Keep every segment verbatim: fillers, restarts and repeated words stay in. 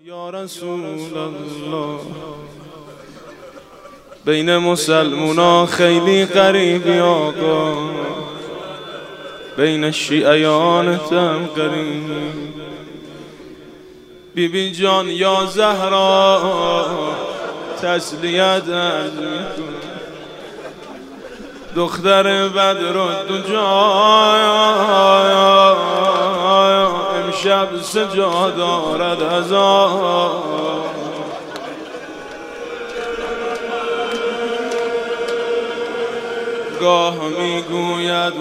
یا رسول الله بین مسلمونا خیلی غریبی آقا، بین شیعیانتم غریب. بی بی جان یا زهرا تسلیت عرض میکنم، دختر بدر و دجا امشب سجا دارد ازا. گاه میگوید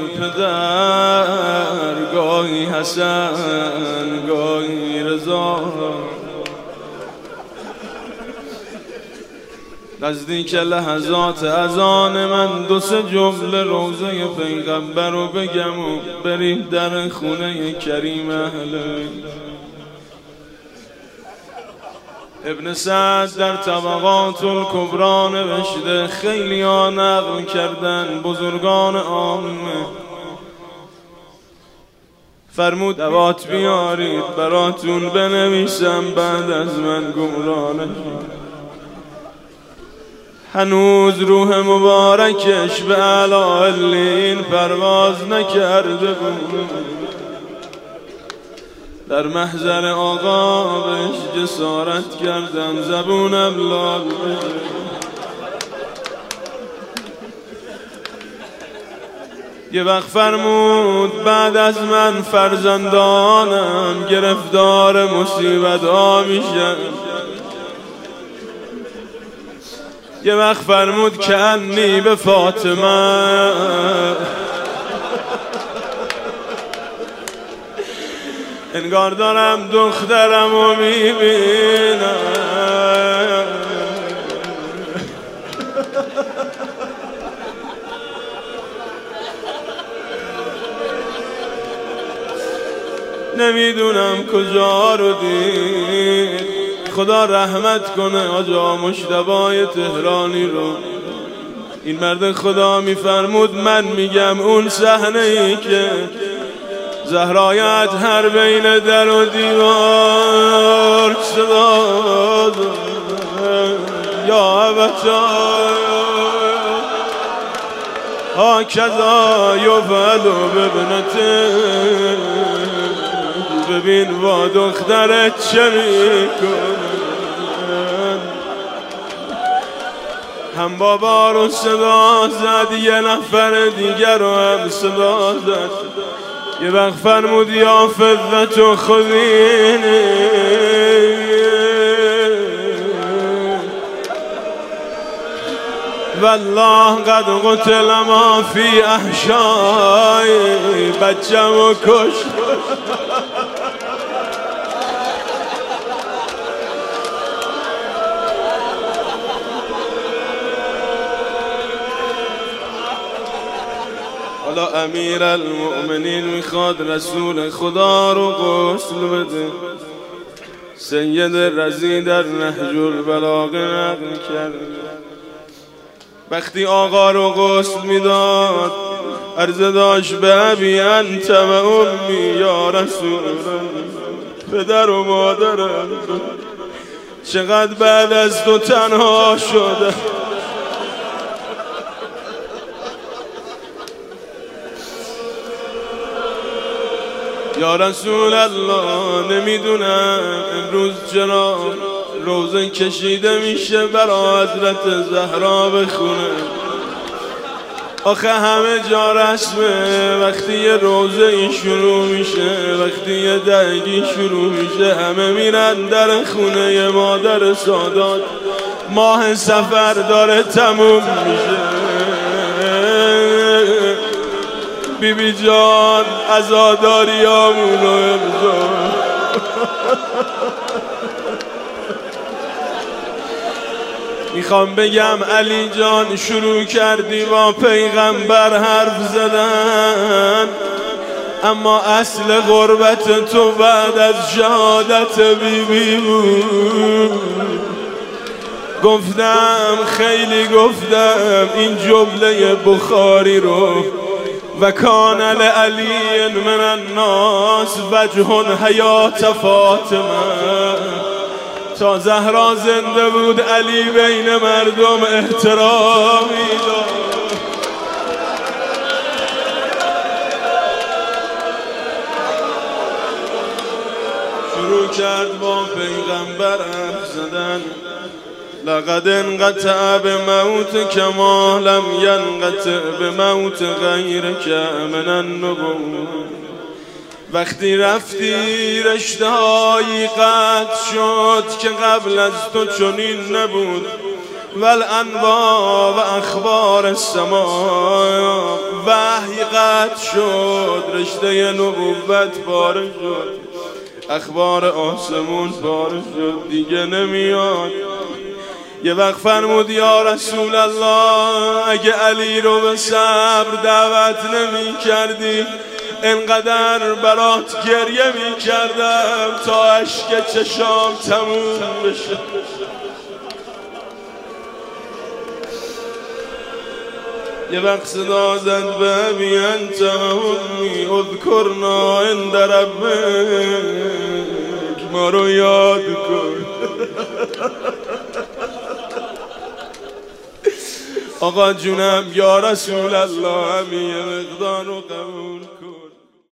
پدر، گاهی حسن، گاهی رضا. نزدیک لحظات اذان من دو سه جمله روضه پیغمبر رو بگم و بریم در خونه کریم اهل. ابن سعد در طبقات الکبری نوشته، خیلی ها نقل کردن بزرگان عامه، فرمود دوات بیارید براتون بنویسم بعد از من گمراه نشید. هنوز روح مبارکش به اعلی پرواز نکرده بود، در محضر آقا بهش جسارت کردن زبونم لال. یه وقت فرمود بعد از من فرزندانم گرفتار مصیبت ها میشن. یه وقت فرمود که انی به فاطمه، انگار دارم دخترم رو میبینم. نمیدونم کجا رو دید، خدا رحمت کنه آجا مجتبی تهرانی رو. این مرد خدا میفرمود من میگم اون صحنه ای که زهرایت هر بین در و دیوار صدا یا ابتا هاکذا یفعل بابنته. ببین با دخترت چه میکنه، هم بابا رو صدا زد یه نفر دیگر رو هم صدا زد. یه وقت فرمود یا فضت و خذینی، والله قد قتل ما فی احشای، بچه و کش. حالا امیر المؤمنین میخواد رسول خدا رو غسل بده. سید رضی در نهج البلاغه نقل کرد، وقتی آقا رو غسل میداد عرضه داشت به ابی انت و امی یا رسول الله، پدر و مادرم چقدر بعد از تو تنها شده. یا رسول الله نمیدونم امروز چرا روزه کشیده میشه برا حضرت زهرا بخونه. آخه همه جا رسمه، وقتی یه روزه این شروع میشه، وقتی یه دعگی شروع میشه همه میرن در خونه مادر سادات. ماه سفر داره تموم میشه. بی بی جان عزاداریامونو امضا. میخوام بگم علی جان شروع کردی با پیغمبر حرف زدن، اما اصل غربت تو بعد از شهادت بی بی بود. گفتم خیلی گفتم این جمله بخاری رو، و کان لعلی من الناس وجه حیات فاطمه. تا زهرا زنده بود علی بین مردم احترامی داشت. شروع کرد با پیغمبر حرف زدن. لقد انقطع بموت کما لم ینقطع بموت غیرک من النبوة. وقتی رفتی رشته هایی قطع شد که قبل از تو چنین نبود. والانباء و اخبار السماء. وحی قطع شد، رشته نبوت پاره شد، اخبار آسمون پاره شد، دیگه نمیاد. یه وقت فرمود یا رسول الله اگه علی رو به صبر دعوت نمی کردی انقدر برات گریه می کردم تا اشک چشام تموم بشه. یه وقت صدا زد ببی انت امی اذکرنا عند ربک. ما رو یاد کن. آقا جونم یا رسول الله همین مقدار رو قبول